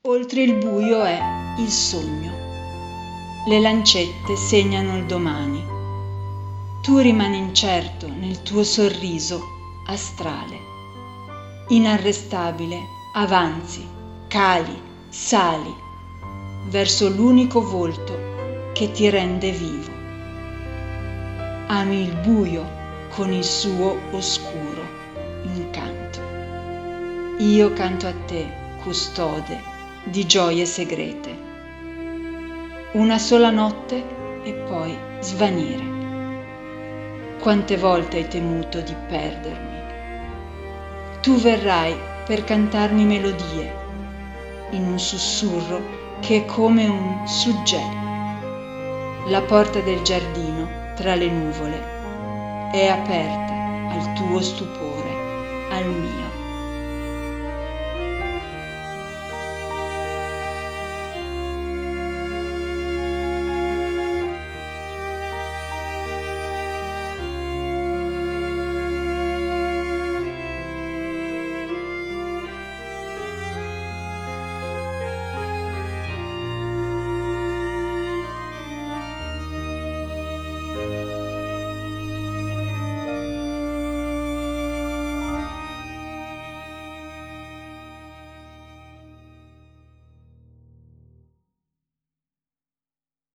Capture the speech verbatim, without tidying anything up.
Oltre il buio è il sogno. Le lancette segnano il domani. Tu rimani incerto nel tuo sorriso astrale. Inarrestabile avanzi, cali, sali, verso l'unico volto che ti rende vivo. Ami il buio con il suo oscuro incanto. Io canto a te, custode di gioie segrete. Una sola notte e poi svanire. Quante volte hai temuto di perdermi? Tu verrai per cantarmi melodie, in un sussurro che è come un suggello. La porta del giardino tra le nuvole è aperta al tuo stupore, al mio.